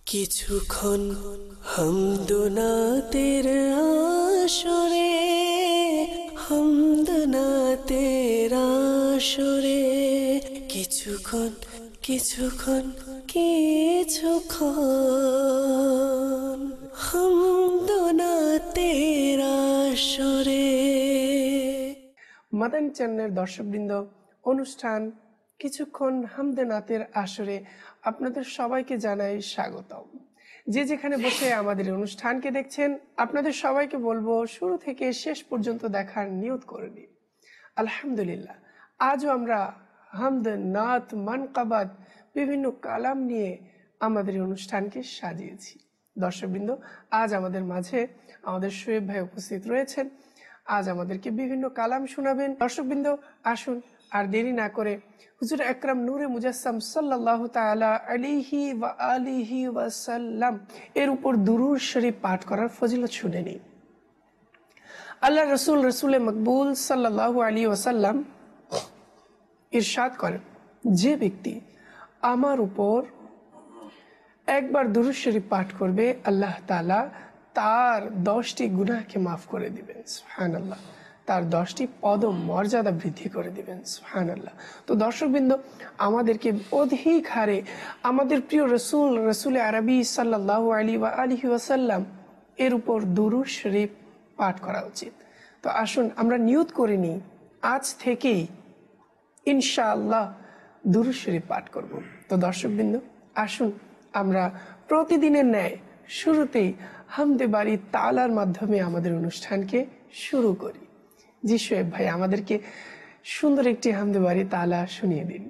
কিছুক্ষণ হামদনাতের আসরে, হামদনাতের আসরে, কিছুক্ষণ কিছুক্ষণ কিছুক্ষণ হামদনাতের আসরে। মাদানী চ্যানেলের দর্শকবৃন্দ, অনুষ্ঠান কিছুক্ষণ হামদনাতের আসরে আপনাদের সবাইকে জানাই স্বাগতম। যে যেখানে বসে আমাদের অনুষ্ঠানকে দেখছেন, আপনাদের সবাইকে বলবো শুরু থেকে শেষ পর্যন্ত দেখার নিয়ত করে নিন। আলহামদুলিল্লাহ, আজও আমরা হামদ, নাত, মানকাবাত বিভিন্ন কালাম নিয়ে আমাদের অনুষ্ঠানকে সাজিয়েছি। দর্শকবৃন্দ, আজ আমাদের মাঝে আমাদের শোয়েব ভাই উপস্থিত রয়েছেন। আজ আমাদেরকে বিভিন্ন কালাম শোনাবেন। দর্শকবৃন্দ, আসুন আর দেরি না করে হুজুর আকরাম নূরে মুজাসসাম সাল্লাল্লাহু তাআলা আলাইহি ওয়া আলিহি ওয়াসাল্লাম এর উপর দুরূদ শরীফ পাঠ করার ফজিলত শুনে নিন। আল্লাহ রসুল মকবুল সাল্লাল্লাহু আলাইহি ওয়াসাল্লাম ইরশাদ করেন, যে ব্যক্তি আমার উপর একবার দুরূদ শরীফ পাঠ করবে, আল্লাহ তাআলা তার 10টি গুনাহকে মাফ করে দিবেন। সুবহানাল্লাহ, তার 10টি পদ মর্যাদা বৃদ্ধি করে দিবেন। সুবহানাল্লাহ। তো দর্শকবৃন্দ, আমাদেরকে অধিক হারে আমাদের প্রিয় রসুল আরবি সাল্লাল্লাহু আলাইহি ওয়াসাল্লাম এর উপর দুরূদ শরীফ পাঠ করা উচিত। তো আসুন আমরা নিয়ত করে নিই, আজ থেকেই ইনশাআল্লাহ দুরূদ শরীফ পাঠ করব। তো দর্শকবৃন্দ, আসুন আমরা প্রতিদিনের ন্যায় শুরুতেই হামদে বাড়ি তাআলার মাধ্যমে আমাদের অনুষ্ঠানকে শুরু করি। জি শোয়েব ভাই, আমাদেরকে সুন্দর একটি হামদে বাড়ি তাআলা শুনিয়ে দিন।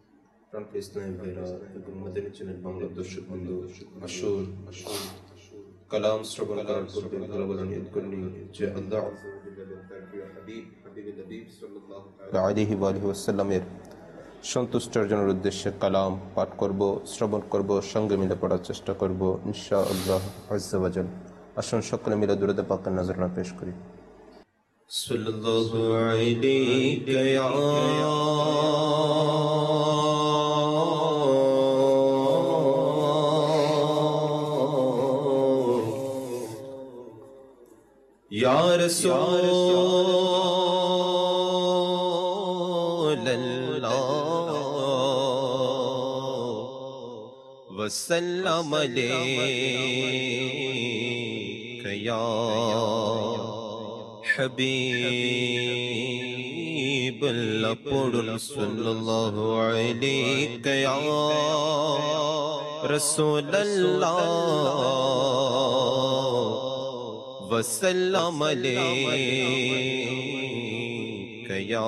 কালাম শ্রবণ করার পূর্বে ভালো নিয়ত করে নিন যে আল্লাহ আলাইহি ওয়াসাল্লামের সন্তুষ্ট অর্জনের উদ্দেশ্যে কালাম পাঠ করব, শ্রবণ করব, সঙ্গে মিলে পড়ার চেষ্টা করব ইনশাআল্লাহ আজ্জা ওয়া জাল। আসুন সকলে মিলে দুরূদ পাকের নজরানা পেশ করি। সাল্লাল্লাহু আলাইকা ইয়া या रसूल अल्लाह वसल्लम अलैका या हबीब अल्लाह पढ़ुन सल्लल्लाहु अलैका या रसूल अल्लाह वसल्लम अलैका या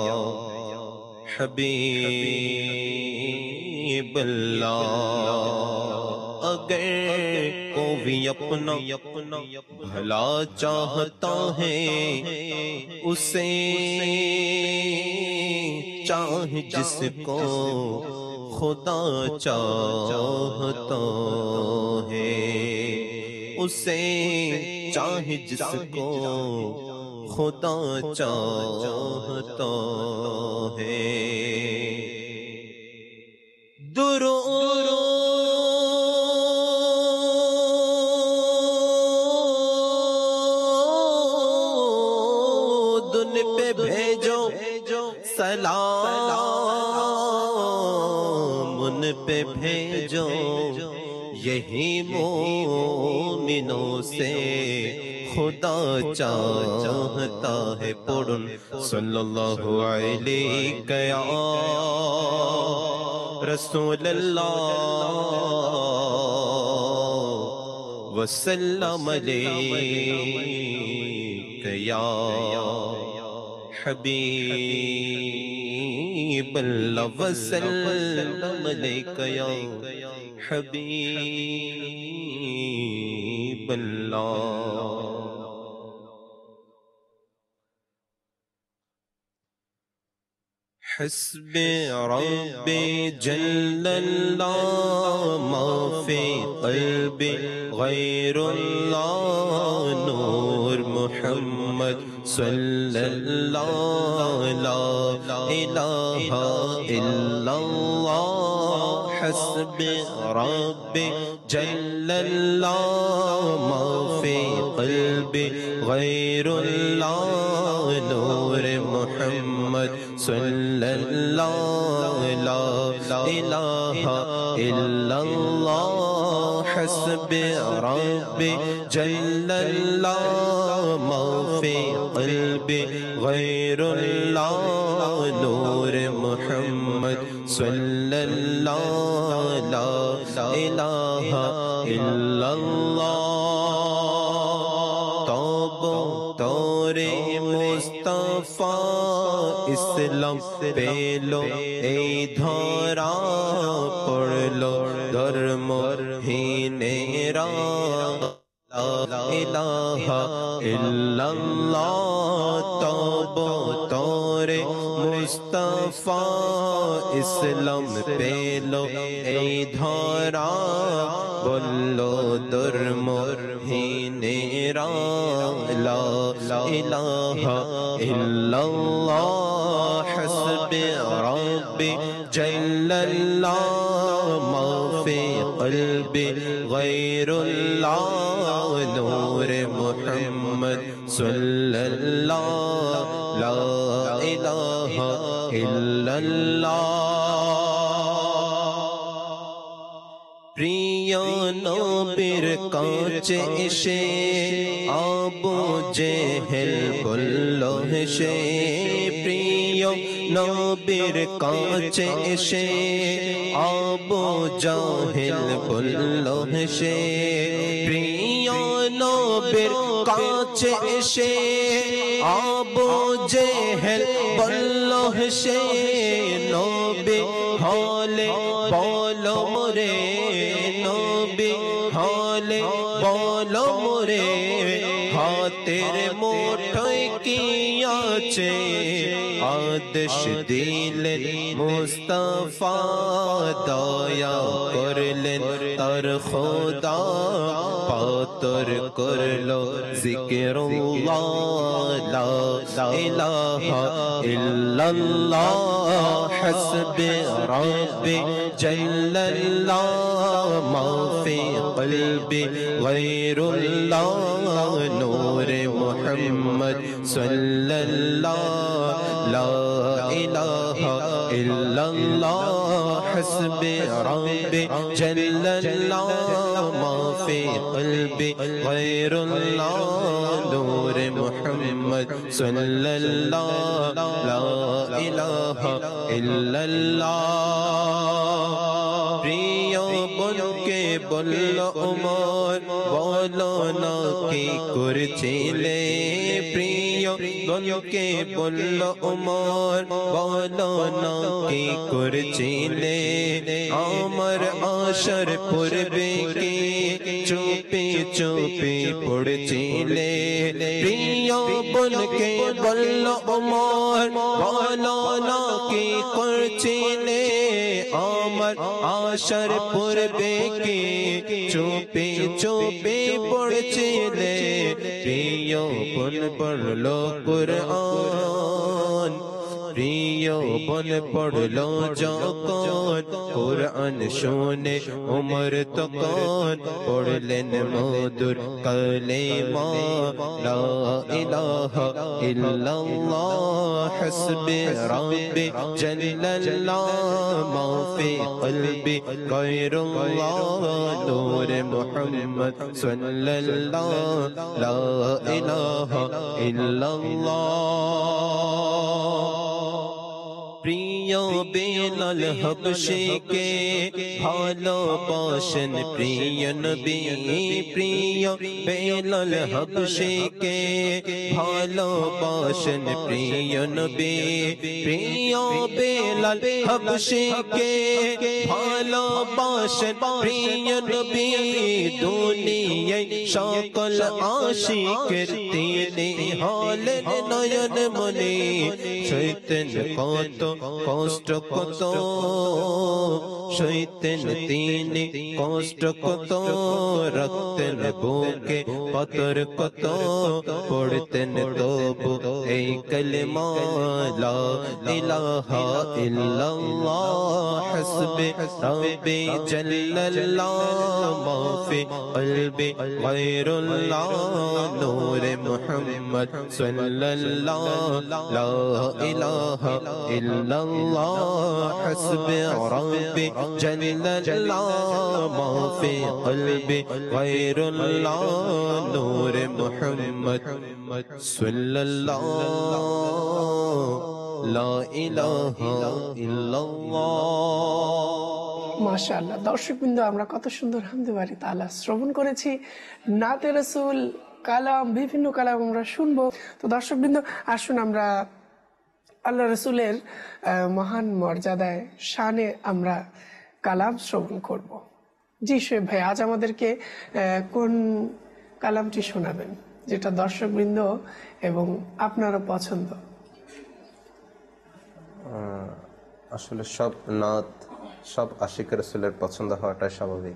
हबीब अल्लाह। अगर कोई अपना भला चाहता है, उसे चाहे जिसको खुदा चाहता है, उसे चाहे जिसको खुदा चाहता है। दुरूद उन पे भेजो, सलाम उन पे भेजो, यही मोमिनों से खुदा चाहता है। पढ़ुन सल्लल्लाहु अलैका या रसूल अल्लाह वसल्लम अलैका या हबीब अल्लाह वसल्लम अलैका या हबीब अल्लाह। हस्बी रब्बी जल्लल्लाह मा फी क़ल्बी गैरुल्लाह नूर मुहम्मद सल्लल्लाहु ला इलाहा इल्लल्लाह حسبي ربي جل الله ما في قلبي غير الله نور محمد صلى الله لا إله إلا الله حسبي ربي جل الله ما في قلبي غير الله نور محمد صلى الله لا إله إلا الله تورے مصطفیٰ اسلام پیلو اے دھارا پڑھ لو دھرم ہی نیرا لا الہ الا اللہ تورے مصطفیٰ اسلام پیلو اے دھارا بولو درم ہی نیرا لا الہ الا اللہ حسبی ربی جل اللہ ما فی قلبی غیر اللہ نور محمد صلی اللہ لا الہ الا اللہ প্রিয় নবীর কাছে এসে আবু জেহেল বলল হেসে প্রিয় নবীর কাছে এসে আবু জাহেল বলল হেসে প্রিয় নবীর কাছে এসে আবু জেহেল বলল হেসে নবী হলে বলো মোরে নবী হলে বলো মোরে হাতের মুঠোয় কি আছে আদেশ দিলেন মুস্তাফা দয়া করলেন তার খোদা পাতর করলো জিকিরুল্লাহ লা ইলাহা ইল্লাল্লাহ حسبي ربي جل الله ما في قلبي غير الله نور محمد صلى الله لا إله إلا الله حسبي ربي جل الله ما في قلبي غير الله نور محمد صلى الله لا إله إلا الله প্রিয় বোনকে বলল ওমর বলো না কি করছিলে প্রিয় বোনকে বলল ওমর বলো না কি করছিলে আমার আশার পূর্বে কি চুপি চুপি পড়ছিলে প্রিয় বোনকে বলল ওমর বলো না কি করছিলে আমার আশার পূর্বে কি চুপি চুপি পড়ছিলে প্রিয় বোন পড়লো কুরআন প্রিয় বোন পড়লো যখন কুরআন শুনে উমর তখন পড়লেন মধুর কালেমা লা ইলাহা ইল্লাল্লাহ হাসবি রব্বি জাল্লাল্লাহ মা ফি কলবি গায়রুল্লাহ নূর মুহাম্মদ সাল্লাল্লাহ লা ইলাহা ইল্লাল্লাহ প্রিয় বেলাল হাবশীকে ভালোবাসেন প্রিয় নবী প্রিয় বেলাল হাবশীকে ভালোবাসেন প্রিয় নবী প্রিয় বেলাল হাবশীকে ভালোবাসেন প্রিয় নবী দুনিয়ায় সকল আশিকের তিনি হলেন নয়ন মনি শৈতান কত কষ্ট কত সইতেন তিনি, কষ্ট কত রাখতেন বুকে, পাথর কত পড়তেন তবু এই কালেমা লা ইলাহা ইল্লাল্লাহ হাসবি রাব্বি জাল্লাল্লাহ মা ফি কলবি গায়রুল্লাহ নূরে মুহাম্মদ সাল্লাল্লাহ লা ইলাহা ইল্লাল্লাহ হাসবি রাব্বি জাল্লাল্লাহ মা ফি কলবি গায়রুল্লাহ নূরে মুহাম্মদ সাল্লাল্লাহ লা ইলাহা ইল্লাল্লাহ। মাশাআল্লাহ, দর্শকবৃন্দ, আমরা কত সুন্দর হামদে বাড়ি তাআলা শ্রবণ করেছি। নাতে রাসূল, কালাম, বিভিন্ন কালাম আমরা শুনবো। তো দর্শকবৃন্দ, আসুন আমরা আল্লাহ রসুলের মহান মর্যাদায় শানে আমরা কালাম শ্রবণ করব। জি শোয়েব ভাই, আজ আমাদেরকে কোন কালামটি শোনাবেন যেটা দর্শকবৃন্দ এবং আপনারও পছন্দ? আসলে সব নাত, সব আশিক রাসূলের পছন্দ হওয়াটাই স্বাভাবিক।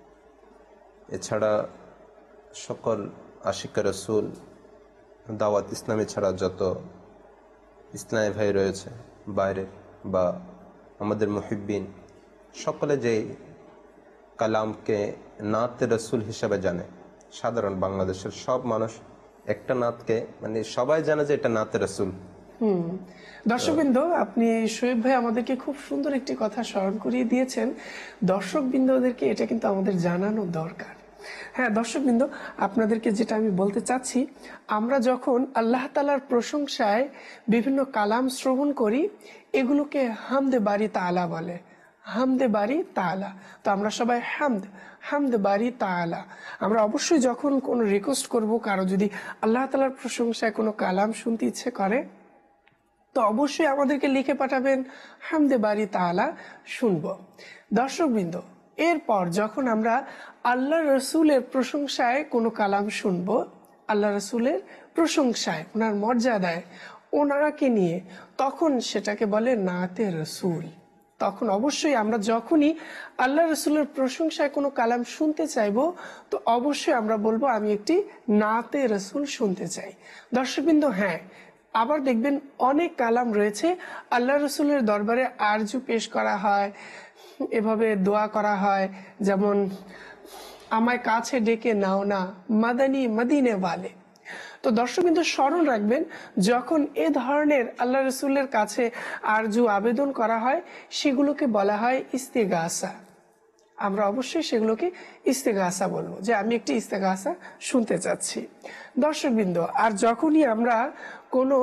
এছাড়া সকল আশিক রাসূল, দাওয়াত ইসলামী ছাড়া যত ইসলামী ভাই রয়েছে বাইরের বা আমাদের মুহিব্বিন, সকলে যে কালামকে নাতে রাসূল হিসাবে জানে। সাধারণ বাংলাদেশের সব মানুষ একটা নাতকে মানে সবাই জানে যে এটা নাতে রাসূল। দর্শকবৃন্দ, আপনি শোয়েব ভাই আমাদেরকে খুব সুন্দর একটি কথা স্মরণ করিয়ে দিয়েছেন। দর্শকবৃন্দদেরকে এটা কিন্তু আমাদের জানানো দরকার। হ্যাঁ দর্শকবৃন্দ, আপনাদেরকে যেটা আমি বলতে চাচ্ছি, আমরা যখন আল্লাহ তাআলার প্রশংসায় বিভিন্ন কালাম শ্রবণ করি, এগুলোকে হামদে বারি তাআলা বলে। হামদে বারি তাআলা। তো আমরা সবাই হামদ বারি তাআলা। আমরা অবশ্যই যখন কোনো রিকোয়েস্ট করব, কারো যদি আল্লাহ তাআলার প্রশংসায় কোনো কালাম শুনতে ইচ্ছে করে, তো অবশ্যই আমাদেরকে লিখে পাঠাবেন, হামদে বারি তাআলা শুনবো। দর্শকবৃন্দ, এরপর যখন আমরা আল্লাহ রসুলের প্রশংসায় কোনো কালাম শুনবো, আল্লাহ রসুলের প্রশংসায়, ওনার মর্যাদায়, ওনাকে নিয়ে, তখন সেটাকে বলে নাতে রসুল। তখন অবশ্যই আমরা যখনই আল্লাহ রসুলের প্রশংসায় কোনো কালাম শুনতে চাইবো, তো অবশ্যই আমরা বলবো আমি একটি নাতে রসুল শুনতে চাই। দর্শকবৃন্দ, হ্যাঁ, আবার দেখবেন অনেক কালাম রয়েছে আল্লাহ রসুলের দরবারে আরজু পেশ করা হয়, এভাবে দোয়া করা হয়, যেমন আমায় কাছে ডেকে নাও না মাদানী মদিনে ওয়ালে। তো দর্শকবৃন্দ স্মরণ রাখবেন, যখন এ ধরনের আল্লাহ রসুলের কাছে আরজু আবেদন করা হয়, সেগুলোকে বলা হয় ইস্তেগাসা। আমরা অবশ্যই সেগুলোকে ইস্তেগাসা বলবো, যে আমি একটি ইস্তেগাসা শুনতে চাচ্ছি। দর্শকবৃন্দ, আর যখনই আমরা কোনো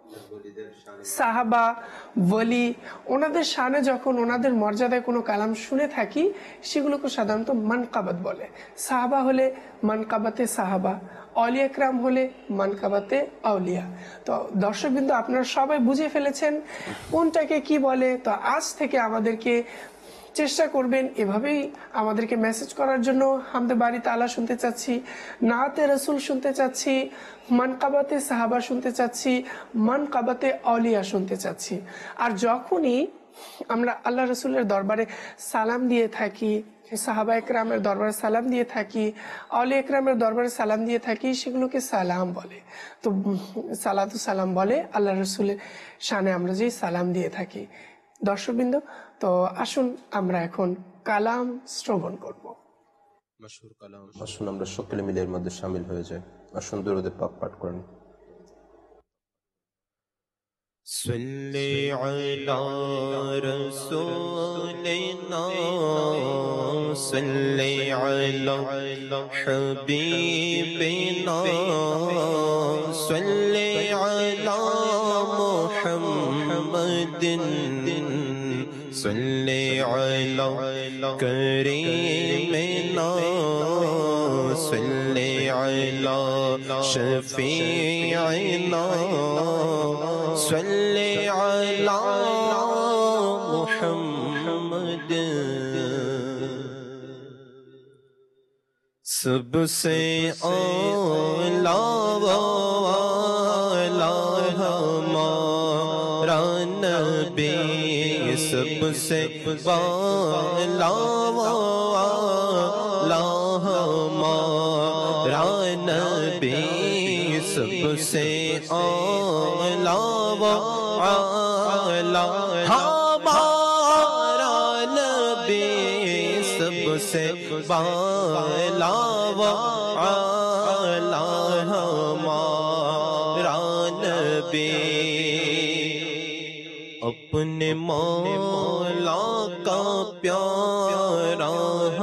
সাহাবা, ওয়ালি, ওনাদের শানে যখন ওনাদের মর্যাদায় কোনো কালাম শুনে থাকি, সেগুলোকে সাধারণত মানকাবাত বলে। সাহাবা হলে মানকাবাতে সাহাবা, আউলিয়া একরাম হলে মানকাবাতে আউলিয়া। তো দর্শকবৃন্দ, আপনারা সবাই বুঝে ফেলেছেন কোনটাকে কি বলে। তো আজ থেকে আমাদেরকে চেষ্টা করবেন এভাবেই আমাদেরকে মেসেজ করার জন্য, হামদে বারি তাআলা শুনতে চাচ্ছি, নাতে রসুল শুনতে চাচ্ছি, মানকাবাতে সাহাবা শুনতে চাচ্ছি, মানকাবাতে আউলিয়া শুনতে চাচ্ছি। আর যখনই আমরা আল্লাহ রসুলের দরবারে সালাম দিয়ে থাকি, সাহাবা একরামের দরবারে সালাম দিয়ে থাকি, আউলিয়া একরামের দরবারে সালাম দিয়ে থাকি, সেগুলোকে সালাম বলে। তো সালাতু সালাম বলে আল্লাহ রসুলের শানে আমরা যে সালাম দিয়ে থাকি। দর্শকবৃন্দ, তো আসুন আমরা এখন কালাম শ্রবণ করব। মাশহুর কালাম, আসুন আমরা সকলে মিলে এর মধ্যে শামিল হয়ে যাই। আসুন দুরূদ পাক পাঠ করেন। সাল্লি আলা রাসূলিনা সাল্লি আলা হাবিবিনা সাল্লি আলা মুহাম্মাদিন সাল্লি আলা করিমিনা সাল্লি আলা শফিঈনা সাল্লি আলা মুহাম্মাদ। सबसे आला वाला हमारा नबी سب سے والا والا ہمارا نبی سب سے اعلیٰ والا ہمارا نبی سب سے والا والا ہمارا نبی اپنے مولا کا پیارا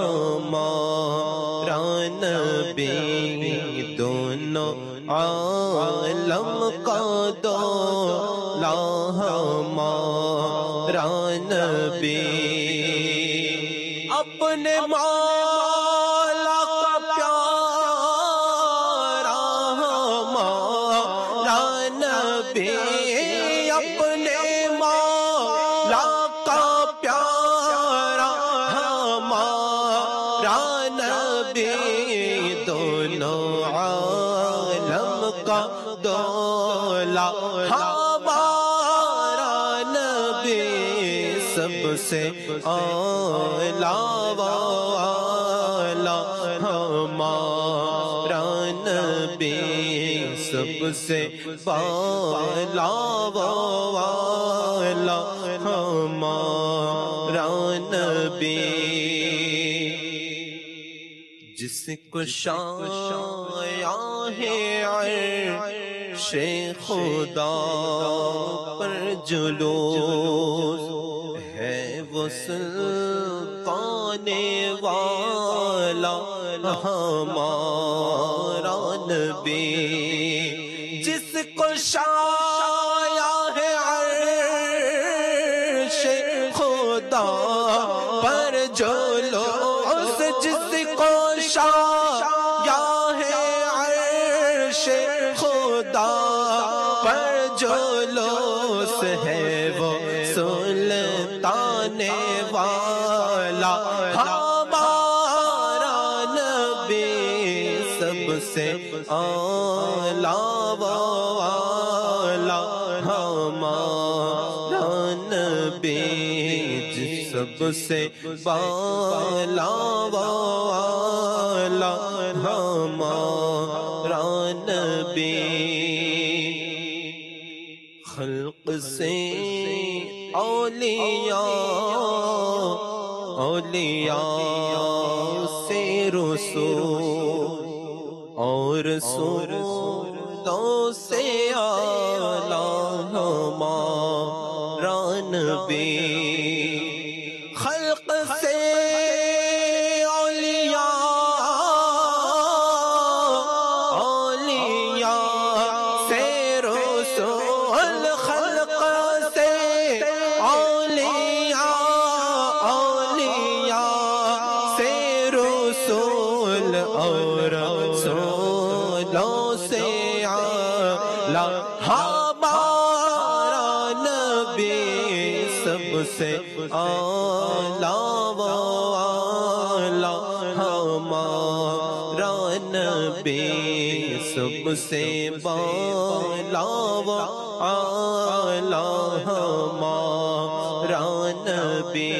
ہمارا نبی دونوں عالم کا دولا ہمارا نبی اپنے مولا کا پیارا ہمارا نبی اپنے مولا کا پیارا ہمارا نبی دونوں عالم کا دولا ہمارا نبی سب سے اعلیٰ والا ہمارا نبی سب سے والا والا ہمارا نبی جس کو شایا ہے عرش خدا پر جلوس ہے وہ سلطان والا ہمارا نبی جس کو شایا ہے عرش خدا پر جلوس جس کو شایا ہے عرش خدا پر جلوس ہے وہ سلطان والا ہمارا نبی سب سے اعلیٰ والا ہمارا نبی سب سے والا والا ہمارا نبی خلق سے اولیاء سے رسول اور رسولوں سے اعلیٰ ہمارا نبی خلق سے اولیاء سے رسول خلق سے اولیاء سے رسول اور رسولوں سے اعلیٰ ہمارا نبی سب سے اعلیٰ والا ہمارا نبی سب سے والا والا ہمارا نبی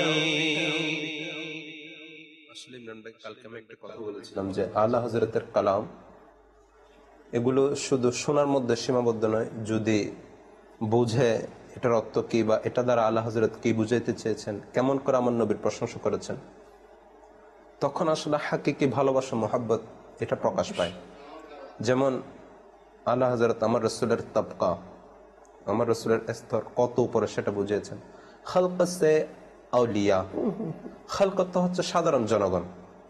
আসলে ইমরান ভাই কালকে আমি একটা কথা বলেছিলাম যে আলা হযরতের কালাম এগুলো শুধু শোনার মধ্যে সীমাবদ্ধ নয় যদি বুঝে এটার অর্থ কি বা এটা দ্বারা আলা হযরত কি বুঝাইতে চেয়েছেন কেমন করে আমার নবীর প্রশংসা করেছেন তখন আসলে হাকিকি ভালোবাসা মোহাব্বত এটা প্রকাশ পায় যেমন আলা হযরত আমার রাসূলের তবকা আমার রাসূলের স্তর কত উপরে সেটা বুঝিয়েছেন খালক সে আউলিয়া খালক তো হচ্ছে সাধারণ জনগণ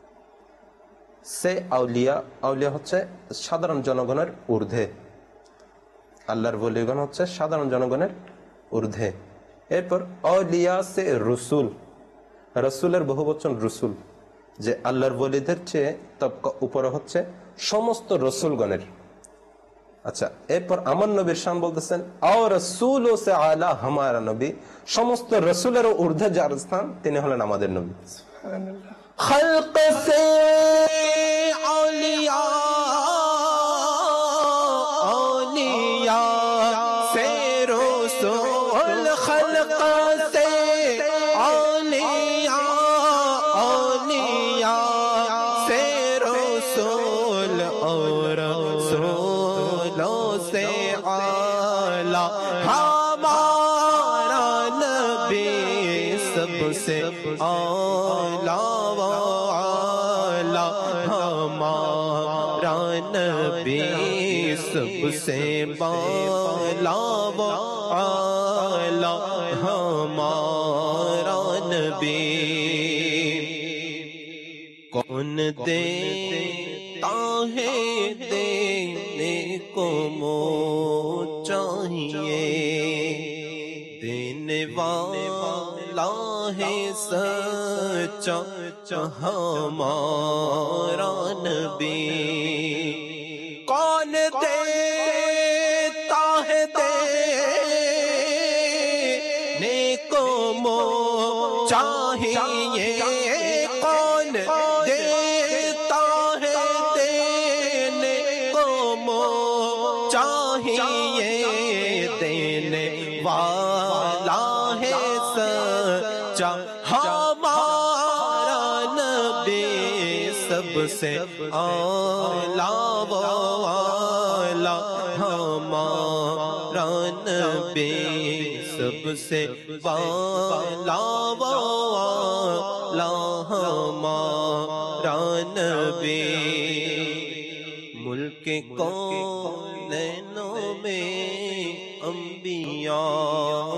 সে আউলিয়া আউলিয়া হচ্ছে সাধারণ জনগণের ঊর্ধ্বে আল্লাহর ওলিগণ হচ্ছে সাধারণ জনগণের ঊর্ধ্বে এরপর আউলিয়া সে রসুল রসুলের বহুবচন রসুল যে আল্লাহর ওলিদের চেয়ে তবকা উপরে হচ্ছে সমস্ত রসুলগণের আচ্ছা এরপর আমার নবীর শান বলতেছেন আও রাসূল সে আলা হামারা নবী সমস্ত রসুলের ঊর্ধ্বে যার স্থান তিনি হলেন আমাদের নবী সুবহানাল্লাহ خلق سے اولیاء سے رسول خلق سے رسول اور رسولوں سے اعلیٰ ہمارا نبی سب سے اعلیٰ و اعلیٰ ہمارا نبی سب سے بالا و اعلیٰ ہمارا نبی کون دیتا ہے دینے کو منہ چاہیے دینے والا ہے سچا ہمارا نبی کون دیتا ہے دینے کو منہ چاہیے کون دیتا ہے دینے کو منہ چاہیے دینے والا ہے سچا ہمارا نبی سب سے اعلیٰ و اعلیٰ ہمارا نبی سب سے بالا و اعلیٰ ہمارا نبی ملک کونینوں میں انبیاء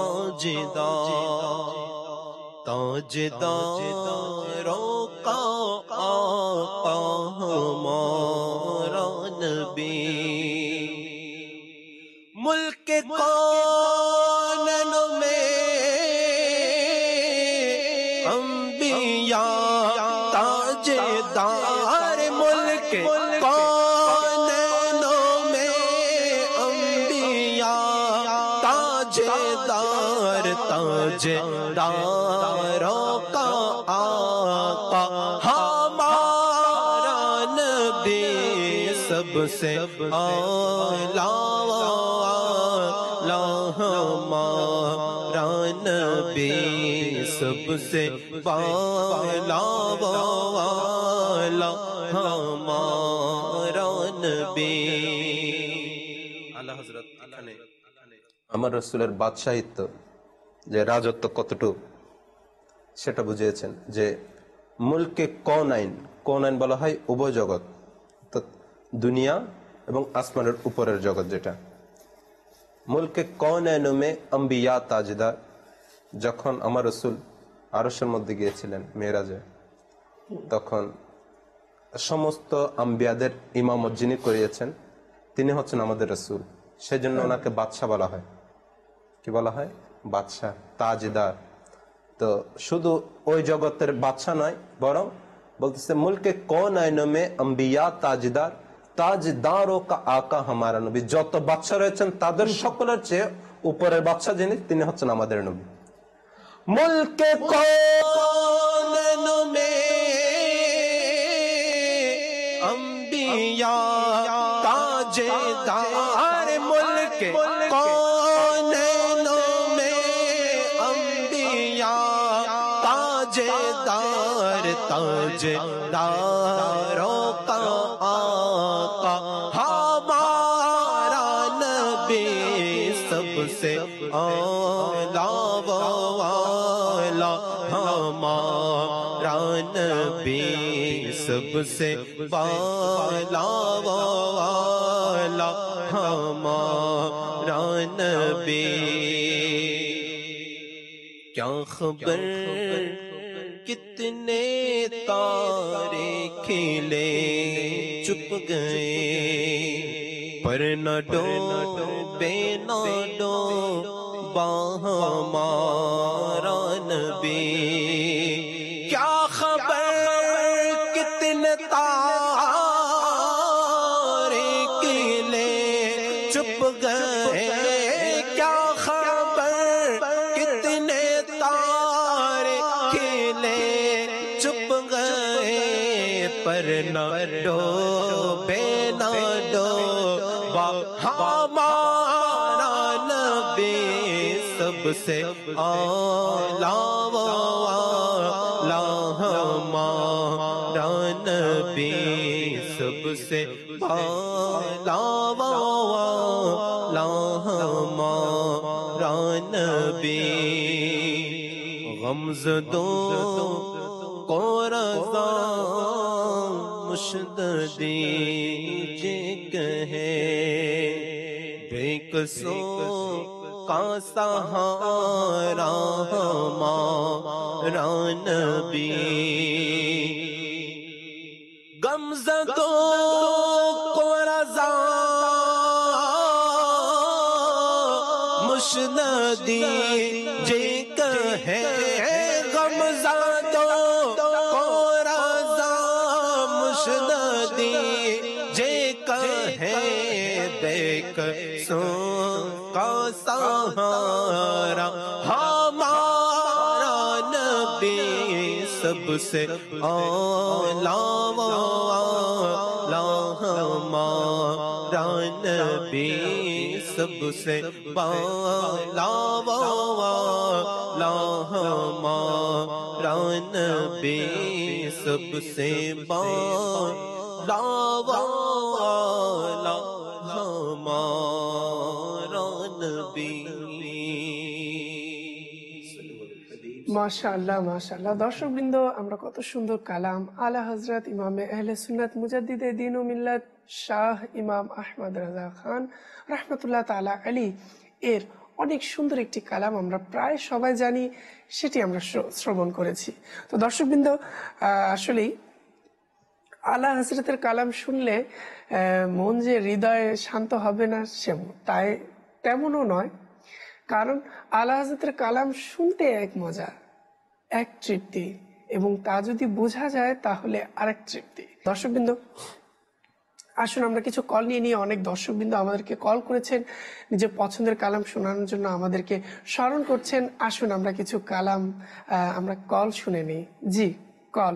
تاجداروں کا آقا ہمارا نبی ملک کونینوں میں انبیاء تاجدار ملک کونینوں میں انبیاء تاجدار تاجداروں کا آقا ہمارا نبی سب سے اعلیٰ و اعلیٰ ہمارا نبی سب سے بالا و اعلیٰ ہمارا نبی আল্লাহ হযরত এখানে আমার রাসূলের বাদশাহিত্ব যে রাজত্ব কতটুকু সেটা বুঝিয়েছেন যে মুলকে কওনাইন কওনাইন বলা হয় উভয় জগৎ অর্থাৎ দুনিয়া এবং আসমানের উপরের জগৎ যেটা মুলকে কওনাইন মে আম্বিয়া তাজদার যখন আমার রাসূল আরশের মধ্যে গিয়েছিলেন মেরাজে তখন সমস্ত আম্বিয়াদের ইমামত যিনি করিয়েছেন তিনি হচ্ছেন আমাদের রাসূল সেজন্য ওনাকে বাদশা বলা হয় কি বলা হয় বাদশা তাজদার তো শুধু ওই জগতের বাদশা নয় বরং বলতেছে মুলকে কওনাইন মে আম্বিয়া তাজদার তাজদারও কা আকা হামারা নবী যত বাদশা রয়েছেন তাদের সকলের চেয়ে উপরের বাদশা যিনি তিনি হচ্ছেন আমাদের নবী মুলকে কওনাইন মে আম্বিয়া তাজদার মুলকে কওনাইন মে আম্বিয়া তাজদার তাজদারوں کا آقا ہمارا نبی سب سے اعلیٰ و اعلیٰ ہمارا نبی سب سے بالا و اعلیٰ ہمارا نبی کیا خبر کتنے تارے کھلے چپ گئے پر نہ ڈوبے نہ ڈوبا ہمارا نبی کیا خبر کتنے تارے کھلے چپ گئے کیا خبر کتنے تارے کھلے چپ گئے پر نہ ڈوبے نہ ڈوبا ہمارا نبی سب سے اعلیٰ و اعلیٰ ہمارا نبی सबसे बाला वाला हमारा नबी गमज़दों को रज़ा मुशद्ददी जे कहे बेकसों का सहारा हमारा नबी गमज़दों को रज़ा मुशद्ददी जे कहे गमज़दों को रज़ा मुशद्ददी जे कहे देख सो का सहारा हमारा नबी सबसे आला वाला हमारा नबी सबसे बाला वाला हमारा नबी सबसे बाला वाला हमारा नबी। মাশাআল্লাহ মাশাআল্লাহ। দর্শকবৃন্দ, আমরা কত সুন্দর কালাম আলা হযরত ইমামে আহলে সুন্নাত মুজাদ্দিদে দ্বীন ও মিল্লাত শাহ ইমাম আহমদ রাজা খান রাহমাতুল্লাহ তাআলা আলাইহি এর অনেক সুন্দর একটি কালাম আমরা প্রায় সবাই জানি, সেটি আমরা শ্রবণ করেছি। তো দর্শকবৃন্দ, আসলেই আলা হযরতের কালাম শুনলে মন যে হৃদয়ে শান্ত হবে না তাই তেমনও নয়, কারণ আলা হযরতের কালাম শুনতে এক মজা, এক তৃপ্তি, এবং তা যদি বোঝা যায় তাহলে আরেক তৃপ্তি। দর্শকবৃন্দ, আসুন আমরা কিছু কল নিয়ে অনেক দর্শকবৃন্দ আমাদেরকে কল করেছেন, নিজের পছন্দের কালাম শোনানোর জন্য আমাদেরকে স্মরণ করছেন। আসুন আমরা কিছু কালাম আমরা কল শুনে নিই। জি, কল।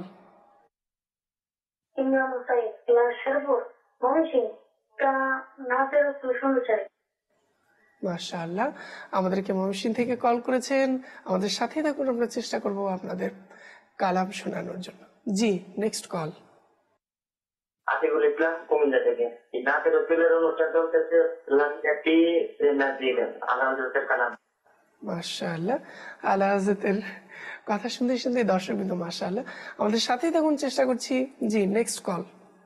ইমরান হুসাইন, ইমরান শেরপুর, ময়মনসিংহ, নাতের শুনতে চাই। মাশাআল্লাহ, আমাদেরকে ময়মনসিংহ থেকে কল করেছেন। আমাদের সাথে থাকুন, আমরা চেষ্টা করব আপনাদের কালাম শোনানোর জন্য। জি, নেক্সট কল। আতিকুল ইসলাম, কুমিল্লা থেকে। এই নাতের রসুলের অনুষ্ঠান চলতেছে, একটি নাচ দিলেন আলা হযরতের কালাম। মাশাআল্লাহ, আলা হযরতের কথা শুনতে শুনতে দর্শকবৃন্দ মাশাআল্লাহ আমাদের সাথেই থাকুন, চেষ্টা করছি। জি, নেক্সট কল।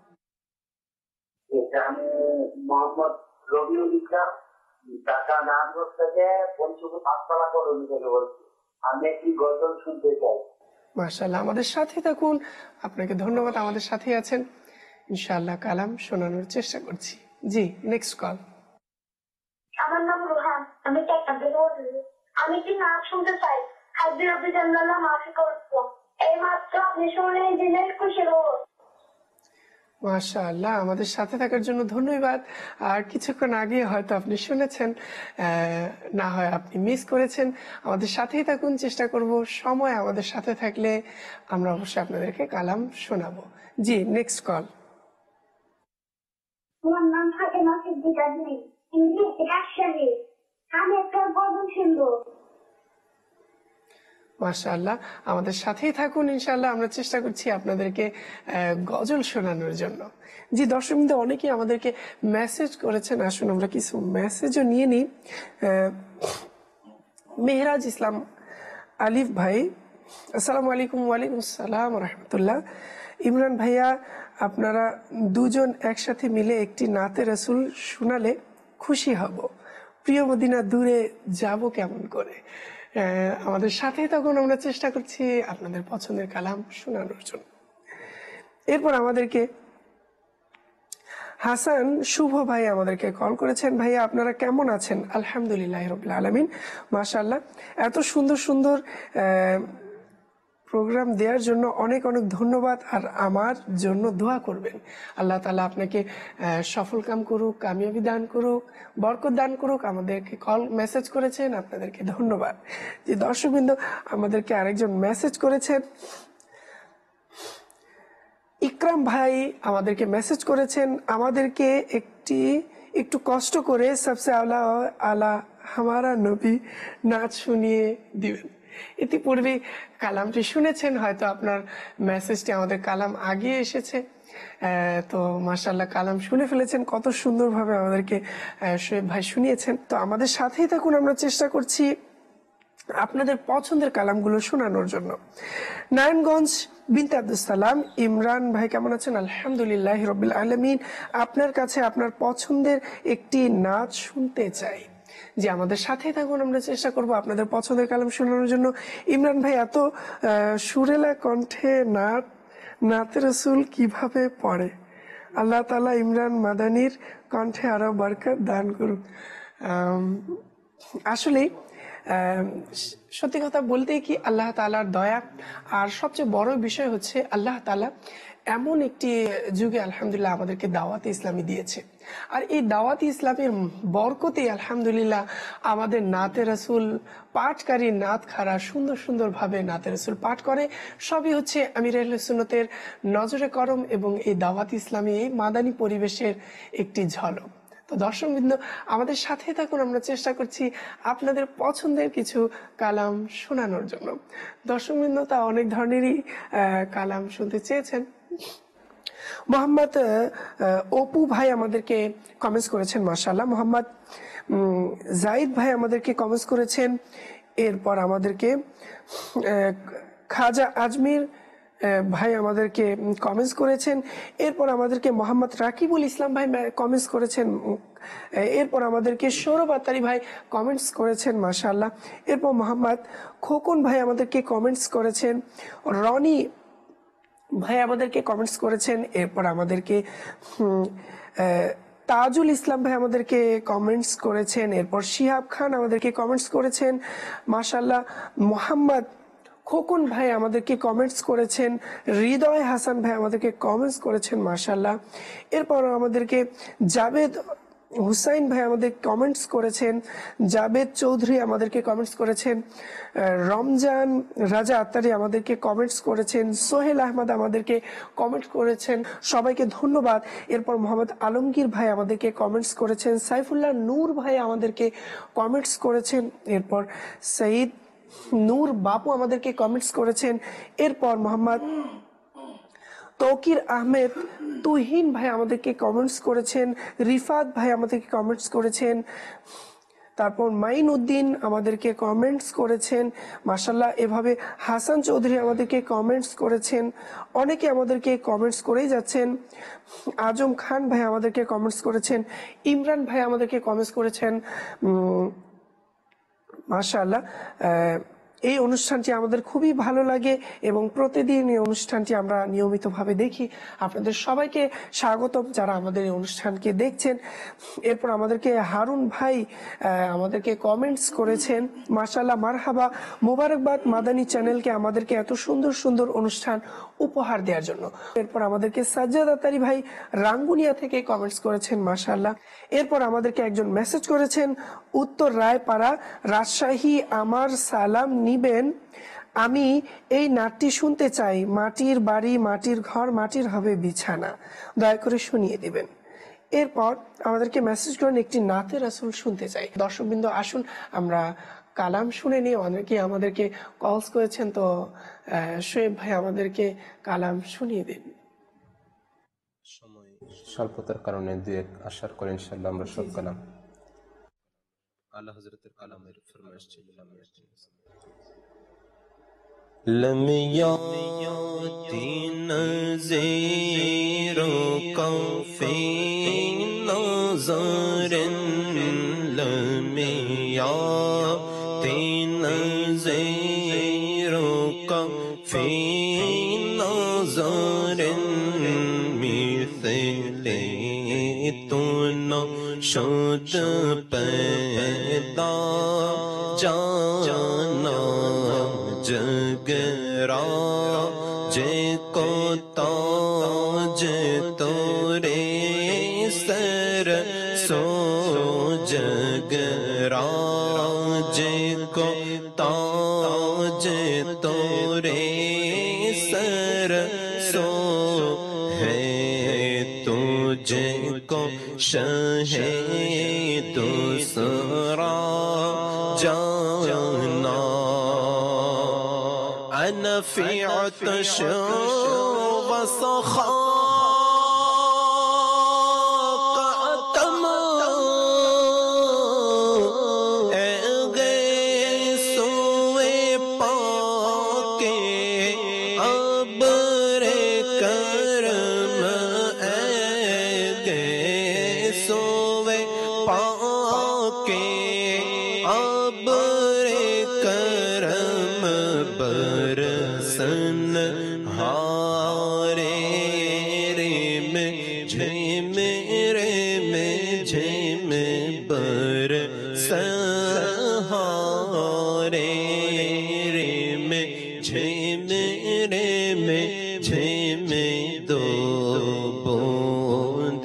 আমি মোহাম্মদ রবিউল ইসলাম, ঢাকা নারায়ণগঞ্জ থেকে পঞ্চগড় পাঁচতলা কলোনি থেকে বলছি। আমি একটি গজল শুনতে চাই। মাশাআল্লাহ, আমাদের সাথে থাকুন। আপনাকে ধন্যবাদ, আমাদের সাথেই আছেন। ইনশাআল্লাহ কালাম শোনানোর চেষ্টা করছি। জি, নেক্সট কল। আমার নাম রোহান, আমি টেকনাফ থেকে বলছি। আমি কি নাচ শুনতে চাই। হাজী রবি জান্নাল্লাহ মাফি করছো, এই মাত্র আপনি শুনে দিনের খুশি হব। মাশাআল্লাহ, আমাদের সাথে থাকার জন্য ধন্যবাদ। আর কিছুক্ষণ আগে হয়তো আপনি শুনেছেন, না হয় আপনি মিস করেছেন। আমাদের সাথেই থাকুন, চেষ্টা করব সময় আমাদের সাথে থাকলে আমরা অবশ্যই আপনাদেরকে কালাম শোনাবো। জি, নেক্সট কল। আমার নাম ফাতেমা সিদ্দিকা জি, ইংলিশ রাজশাহী। আমি একটা গজল শুনবো। মাশাআল্লাহ, আমাদের সাথেই থাকুন। ইনশাআল্লাহ আমরা চেষ্টা করছি আপনাদেরকে গজল শোনানোর জন্য। জি দর্শকবৃন্দ, অনেকেই আমাদেরকে মেসেজ করেছেন। আসুন আমরা কিছু মেসেজও নিয়ে নিই। মেহরাজ ইসলাম আলিফ ভাই, আসসালামু আলাইকুম। ওয়ালাইকুম আসসালাম রহমতুল্লাহ। ইমরান ভাইয়া, আপনারা দুজন একসাথে মিলে একটি নাতে রাসূল শোনালে খুশি হব। প্রিয় মদিনা দূরে যাব কেমন করে। আমাদের সাথে তখন আমরা চেষ্টা করছি আপনাদের পছন্দের কালাম শোনানোর জন্য। এরপর আমাদেরকে হাসান শুভ ভাই আমাদেরকে কল করেছেন। ভাইয়া আপনারা কেমন আছেন? আলহামদুলিল্লাহ রাব্বিল আলামিন, মাশাআল্লাহ। এত সুন্দর সুন্দর প্রোগ্রাম দেওয়ার জন্য অনেক অনেক ধন্যবাদ। আর আমার জন্য দোয়া করবেন, আল্লাহ তাআলা আপনাকে সফল কাম করুক, কামিয়াবি দান করুক, বরকত দান করুক। আমাদেরকে কল মেসেজ করেছেন, আপনাদেরকে ধন্যবাদ। যে দর্শকবৃন্দ, আমাদেরকে আরেকজন মেসেজ করেছেন, ইকরাম ভাই আমাদেরকে মেসেজ করেছেন, আমাদেরকে একটু কষ্ট করে সবসে আলা আলা হামারা নবী নাচ শুনিয়ে দিবেন। ইতিপূর্বে কালামটি শুনেছেন, হয়তো আপনার মেসেজটি আমাদের কালাম আগে এসেছে। তো মাশাআল্লাহ কালাম শুনে ফেলেছেন, কত সুন্দরভাবে আমাদেরকে শোয়েব ভাই শুনিয়েছেন। তো আমাদের সাথেই থাকুন, আমরা চেষ্টা করছি আপনাদের পছন্দের কালামগুলো শোনানোর জন্য। নারায়ণগঞ্জ বিনতে আব্দুল সালাম ইমরান ভাই কেমন আছেন? আলহামদুলিল্লাহ রবিল আলমিন। আপনার কাছে আপনার পছন্দের একটি নাচ শুনতে চাই। যে আমাদের সাথেই থাকুন, আমরা চেষ্টা করব আপনাদের পছন্দের কালাম শোনানোর জন্য। ইমরান ভাই, এত সুরেলা কণ্ঠে নাতে রসুল কিভাবে পড়ে? আল্লাহ তাআলা ইমরান মাদানির কণ্ঠে আরো বরকত দান করুন। আসলে সত্যি কথা বলতে কি, আল্লাহ তাআলার দয়া। আর সবচেয়ে বড় বিষয় হচ্ছে আল্লাহ তাআলা এমন একটি যুগে আলহামদুলিল্লাহ আমাদেরকে দাওয়াতে ইসলামী দিয়েছে। আর এই দাওয়াতে ইসলামের বরকতে আলহামদুলিল্লাহ আমাদের নাতে রাসূল পাঠকারী নাতখারা সুন্দর সুন্দরভাবে নাতে রাসূল পাঠ করে। সবই হচ্ছে আমির আহলে সুন্নতের নজরে করম এবং এই দাওয়াতে ইসলামী এই মাদানী পরিবেশের একটি ঝলক। তো দর্শকবৃন্দ, আমাদের সাথে থাকুন, আমরা চেষ্টা করছি আপনাদের পছন্দের কিছু কালাম শোনানোর জন্য। দর্শকবৃন্দ তা অনেক ধরনেরই কালাম শুনতে চেয়েছেন। মোহাম্মদ অপু ভাই আমাদেরকে কমেন্টস করেছেন, মাশাআল্লাহ। মোহাম্মদ জাহিদ ভাই আমাদেরকে কমেন্টস করেছেন। এরপর আমাদেরকে খাজা আজমির ভাই আমাদেরকে কমেন্টস করেছেন। এরপর আমাদেরকে মোহাম্মদ রাকিবুল ইসলাম ভাই কমেন্টস করেছেন। এরপর আমাদেরকে সৌরভ আত্তারি ভাই কমেন্টস করেছেন, মাশাআল্লাহ। এরপর মোহাম্মদ খোকন ভাই আমাদেরকে কমেন্টস করেছেন। রনি ভাই আমাদেরকে কমেন্টস করেছেন। এরপর আমাদেরকে তাজুল ইসলাম ভাই আমাদেরকে কমেন্টস করেছেন। এরপর শিহাব খান আমাদেরকে কমেন্টস করেছেন, মাশাআল্লাহ। মোহাম্মদ খোকন ভাই আমাদেরকে কমেন্টস করেছেন। হৃদয় হাসান ভাই আমাদেরকে কমেন্টস করেছেন, মাশাআল্লাহ। এরপর আমাদেরকে জাবেদ হুসাইন ভাই আমাদের কমেন্টস করেছেন। জাবেদ চৌধুরী আমাদেরকে কমেন্টস করেছেন। রমজান রাজা আত্তারি আমাদেরকে কমেন্টস করেছেন। সোহেল আহমদ আমাদেরকে কমেন্টস করেছেন, সবাইকে ধন্যবাদ। এরপর মোহাম্মদ আলমগীর ভাই আমাদেরকে কমেন্টস করেছেন। সাইফুল্লাহ নূর ভাই আমাদেরকে কমেন্টস করেছেন। এরপর সঈদ নূর বাপু আমাদেরকে কমেন্টস করেছেন। এরপর মোহাম্মদ তৌকির আহমেদ তুহিন ভাই আমাদেরকে কমেন্টস করেছেন। রিফাত ভাই আমাদেরকে কমেন্টস করেছেন। তারপর মাইন উদ্দিন আমাদেরকে কমেন্টস করেছেন, মাশাআল্লাহ। এভাবে হাসান চৌধুরী আমাদেরকে কমেন্টস করেছেন। অনেকে আমাদেরকে কমেন্টস করেই যাচ্ছেন। আজম খান ভাই আমাদেরকে কমেন্টস করেছেন। ইমরান ভাই আমাদেরকে কমেন্টস করেছেন, মাশাআল্লাহ। এই অনুষ্ঠানটি আমাদের খুবই ভালো লাগে এবং প্রতিদিন এই অনুষ্ঠানটি আমরা নিয়মিতভাবে দেখি। আপনাদের সবাইকে স্বাগতম যারা আমাদের এই অনুষ্ঠানকে দেখছেন। এরপর আমাদেরকে হারুন ভাই আমাদেরকে কমেন্টস করেছেন, মাশাআল্লাহ, মারহাবা, মুবারকবাদ মাদানী চ্যানেলকে আমাদেরকে এত সুন্দর সুন্দর অনুষ্ঠান উপহার দেওয়ার জন্য। এরপর আমাদেরকে সাজ্জাদ আতারি ভাই রাঙ্গুনিয়া থেকে কমেন্টস করেছেন, মাশাআল্লাহ। এরপর আমাদেরকে একজন মেসেজ করেছেন, উত্তর রায়পাড়া রাজশাহী, আমার সালাম নিবেন, আমি এই নাটটি শুনতে চাই। মাটির বাড়ি মাটির ঘর মাটির হবে বিছানা, দয়া করে শুনিয়ে দিবেন। এরপর আমাদেরকে মেসেজ করেন, একটি নাতে রাসূল শুনতে চাই। দর্শকবৃন্দ আসুন আমরা কালাম শুনে নিয়ে। অনেকে আমাদেরকে কলস করেছেন, তো শোয়েব ভাই আমাদেরকে কালাম শুনিয়ে দিন। সময় স্বল্পতার কারণে দুই এক আশার করে ইনশাআল্লাহ আমরা সব কালাম আলা হযরতের কালামের ফরমায়েশ ছিল। لم يأتي نذيرك في نظر لم يأتي نذيرك في نظر مثلي شد پیدا جانا جگرا جے کو تاج تورے سر سو جگرا جے کو تاج تورے سر سو ہے تجھے کو شہ دوسرا جانا أنا في عطش وسخاء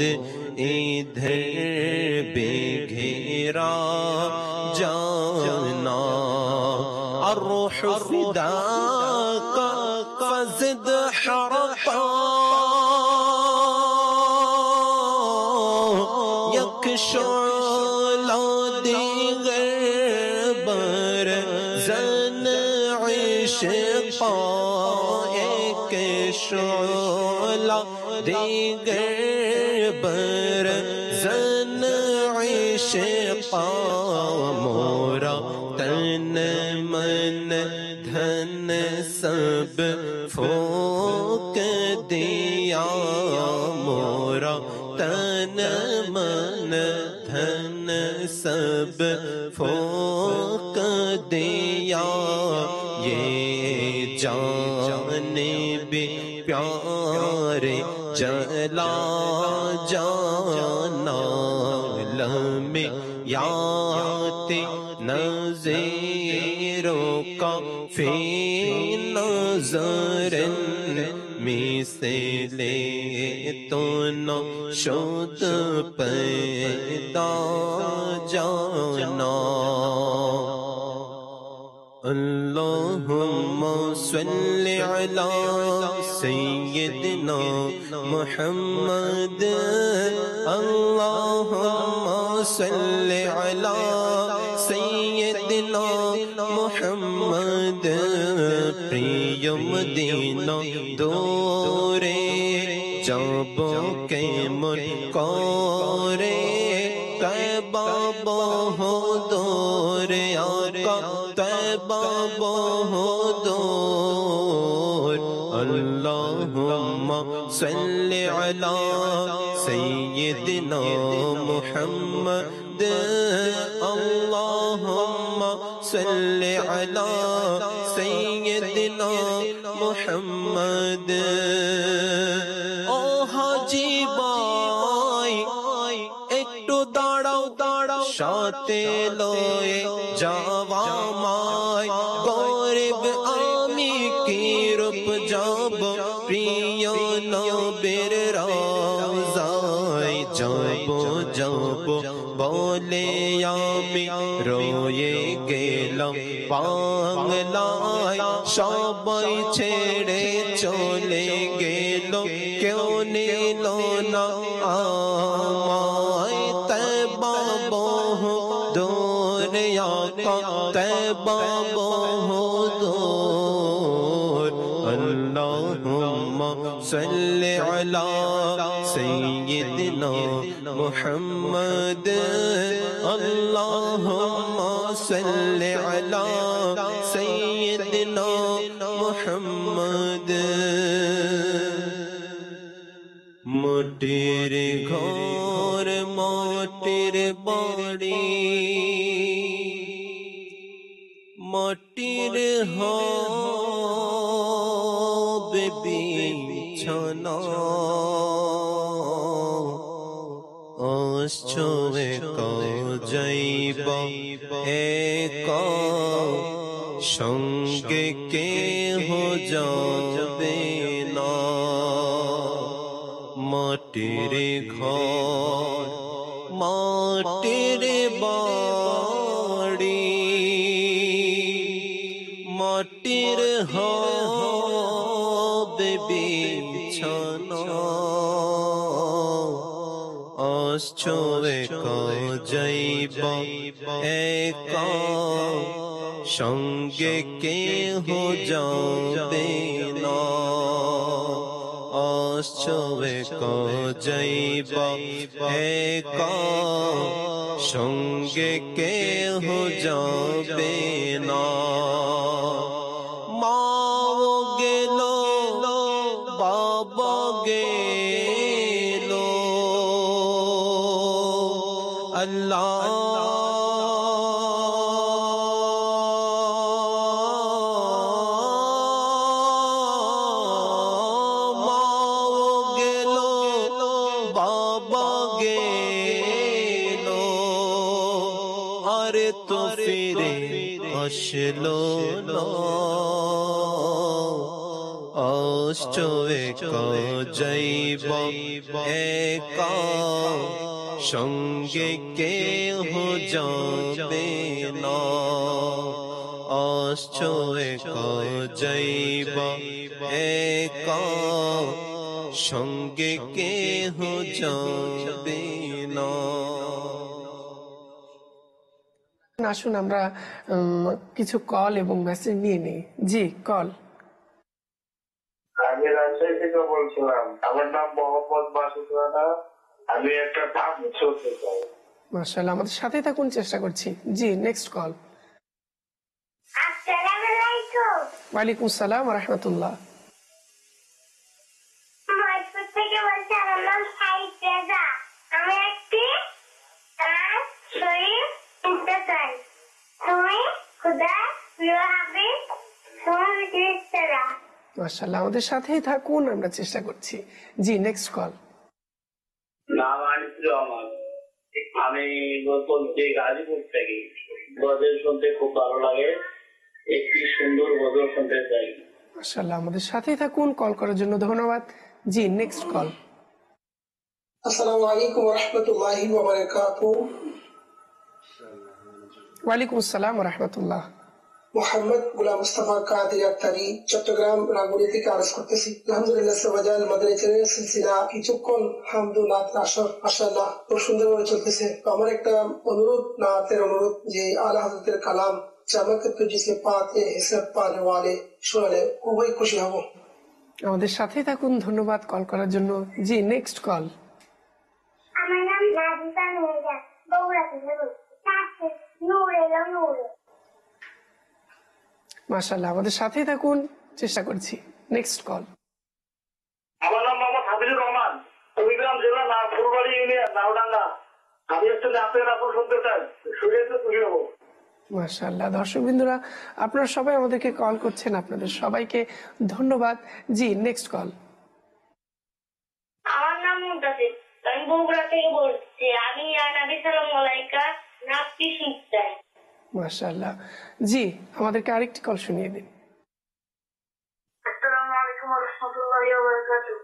ادھر بھی گھیرا جانا الروح فداک فزد حرقا یک شعلہ دیگر بر زن عشقا ایک شعلہ دیگر بر زن عشقا مورا تن من دھن سب پھونک دیا مورا تن من دھن سب پھونک دیا یہ جانب پیارے جلا جانا لمحیات نظیروں کا فی نظر مثل تو نہ شد پیدا جانا اللہم صلی علی سیدنا محمد اللہم صلی علی سیدنا محمد پریہ مدینہ دورے جابوں کے منکورے طیبہ بہدور آقا طیبہ بہدور اللہم صلی علی سیدنا محمد اللہم صلی علی سیدنا محمد او حاجی بائی একটু দাঁড়াও দাঁড়াও সাথে লয়ে যাওয়া মায় গরিব আমি কি রূপ যাব প্রিয় নবীর রওজায় যাব যাব বলে আমি রয়ে গেলাম বাংলায় সবাই ছেড়ে চলে গেল কেউ নিল না আমায় তয়বা বহুদূর আকা তয়বা বহুদূর اللہم صلی علی سیدنا محمد اللہم صلی علی سیدنا محمد মাটির ঘর মাটির বাড়ি মাটির হবে বিছানা আসছো একা যাইবা একা সঙ্গে কেহ যাবে না মাটির ঘর মাটির বাড়ি মাটির হবে বিছানা আসছো একা যাইবা একা সঙ্গে কেহ যাবে না আসছো একা যাইবা একা সঙ্গে কেহ যাবে না মাও গেল বাবা গেল আল্লাহ تو فیرے اشلو نا একা যাইব একা সঙ্গে কেহ যাবে না আসছো একা যাইব একা সঙ্গে কেহ যাবে না। আসুন আমরা কিছু কল এবং মেসেজ নিয়ে নিই। জি, কল। আমি রাজশাহী থেকে বলছিলাম, আমার নাম মোহাম্মদ মাসুদ রানা। আমি একটা ধাপ চলতে চাই। মাশাআল্লাহ, আমাদের সাথে থাকুন, চেষ্টা করছি। জি, নেক্সট কল। আসসালামু আলাইকুম। ওয়ালাইকুম আসসালাম ওয়া রাহমাতুল্লাহ। মহেশপুর থেকে বলছি, আমার নাম সাইদ রেজা। আমি একটি শরীর কিনতে চাই। তুমি খুদা প্রিয় হাবিব তুমি বিশ্বরা। মাশাআল্লাহ, আমাদের সাথেই থাকুন, আমরা চেষ্টা করছি। জি, নেক্সট কল। নাম আনিসুর রহমান। আমি বলছি গাজীপুর থেকে। গজল শুনতে খুব ভালো লাগে, একটি সুন্দর গজল শুনতে চাই। মাশাআল্লাহ, আমাদের সাথেই থাকুন, কল করার জন্য ধন্যবাদ। জি, নেক্সট কল। আসসালামু আলাইকুম ওয়া রাহমাতুল্লাহি ওয়া বারাকাতুহু। ওয়ালাইকুম আসসালাম ওয়া রাহমাতুল্লাহ। মোহাম্মদ গোলাম মুস্তাফা কাদের আক্তারি, চট্টগ্রাম রাঙ্গুনি থেকে আরজ করতেছি। আলহামদুলিল্লাহ সওয়াজাল মাদানী চ্যানেল সিলসিলা কিছুক্ষণ হামদু নাত আসর মাশাআল্লাহ খুব সুন্দরভাবে চলতেছে। তো আমার একটা অনুরোধ, নাতের অনুরোধ, যে আলা হযরতের কালাম জামাকে তুজিসে পাতে হিসাব পানে ওয়ালে শোনালে খুবই খুশি হব। আমাদের সাথেই থাকুন, ধন্যবাদ কল করার জন্য। জি, নেক্সট কল। আমার নাম রাজিতা নুরজান, বগুড়া থেকে বলছি। নূর এলো নূর। মাশাআল্লাহ, আমাদের সাথেই থাকুন, চেষ্টা করছি। Next call. আমার নাম মোহাম্মদ হাবিবুর রহমান, কুড়িগ্রাম জেলা ফুলবাড়ি ইউনিয়ন নাওডাঙ্গা। আমি একটু নাচের আসর শুনতে চাই, শুনে তো খুশি হবো। মাশাআল্লাহ, দর্শকবৃন্দরা আপনারা সবাই আমাদেরকে কল করছেন, আপনাদের সবাইকে ধন্যবাদ। জি, নেক্সট কল। আমার নাম মুন্তাসির, আমি বগুড়া থেকে বলছি। আমি নবী সাল্লাল্লাহু আলাইহি নাচটি শিখতে চাই। মাশাআল্লাহ, জি, আমাদেরকে আরেকটি কল শুনিয়ে দিন। আসসালামু আলাইকুম ওয়া রাহমাতুল্লাহি ওয়া বারাকাতুহু।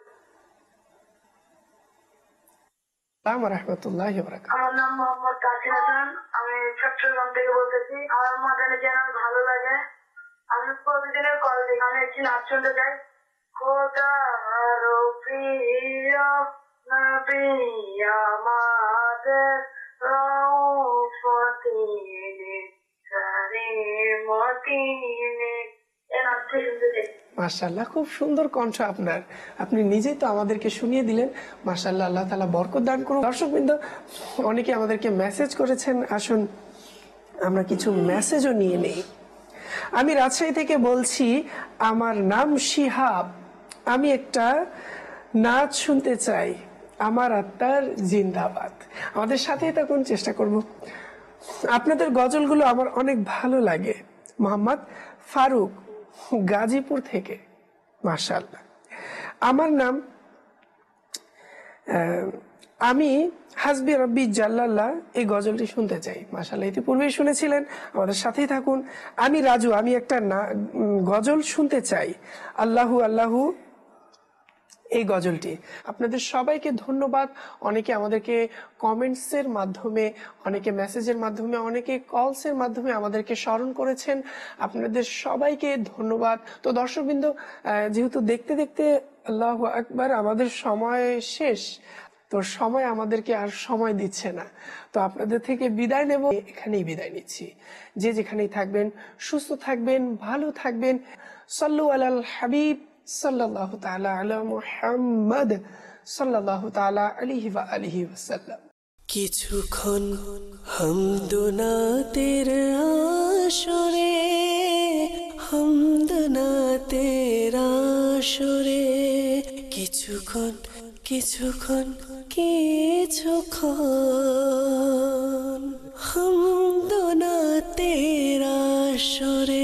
আসসালামু ওয়া রাহমাতুল্লাহি ওয়া বারাকাতুহু। আমার নাম মোহাম্মদ কাসিম হাসান, আমি চট্টগ্রাম থেকে বলতেছি। আমার মাদানী চ্যানেল ভালো লাগে, আমি প্রতিদিনের কল দিই। আমি একটি নাচ শুনতে চাই। খোদা আরো প্রিয় নবী আমাদের রওফতিনে কারিমতিনে, এই নাচটি শুনতে চাই। মাশাআল্লাহ, খুব সুন্দর কণ্ঠ আপনার, আপনি নিজেই তো আমাদেরকে শুনিয়ে দিলেন। মাশাআল্লাহ, আল্লাহ তাআলা বরকত দান করুন। দর্শকবৃন্দ, অনেকে আমাদেরকে মেসেজ করেছেন, আসুন আমরা কিছু মেসেজও নিয়ে নেই। আমি রাজশাহী থেকে বলছি, আমার নাম শিহাব, আমি একটা নাচ শুনতে চাই, আমার আত্মার জিন্দাবাদ। আমাদের সাথেই থাকুন, চেষ্টা করব। আপনাদের গজলগুলো আমার অনেক ভালো লাগে। মোহাম্মদ ফারুক, গাজীপুর থেকে। মাশাআল্লাহ, আমার নাম আমি হাসবি রব্বি জাল্লাল্লাহ, এই গজলটি শুনতে চাই। মাশাআল্লাহ, ইতিপূর্বেই শুনেছিলেন, আমাদের সাথেই থাকুন। আমি রাজু, আমি একটা গজল শুনতে চাই, আল্লাহু আল্লাহু, এই গজলটি। আপনাদের সবাইকে ধন্যবাদ। অনেকে আমাদেরকে কমেন্টসের মাধ্যমে, অনেকে মেসেজের মাধ্যমে, অনেকে কলসের মাধ্যমে আমাদেরকে স্মরণ করেছেন। আপনাদের সবাইকে ধন্যবাদ। তো দর্শকবৃন্দ, যেহেতু দেখতে দেখতে আল্লাহু আকবার আমাদের সময় শেষ, তো সময় আমাদেরকে আর সময় দিচ্ছে না। তো আপনাদের থেকে বিদায় নেব, এখানেই বিদায় নিচ্ছি। যে যেখানেই থাকবেন, সুস্থ থাকবেন, ভালো থাকবেন। সাল্লু আলাল হাবিব সাল্লাল্লাহু তাআলা আলা মুহাম্মদ সাল্লাল্লাহু তাআলা আলাইহি ওয়া আলিহি ওয়াসাল্লাম। কিছুক্ষণ হামদুনাতের আসরে, হামদুনাতের আসরে, কিছুক্ষণ কিছুক্ষণ কিছুক্ষণ হামদুনাতের আসরে।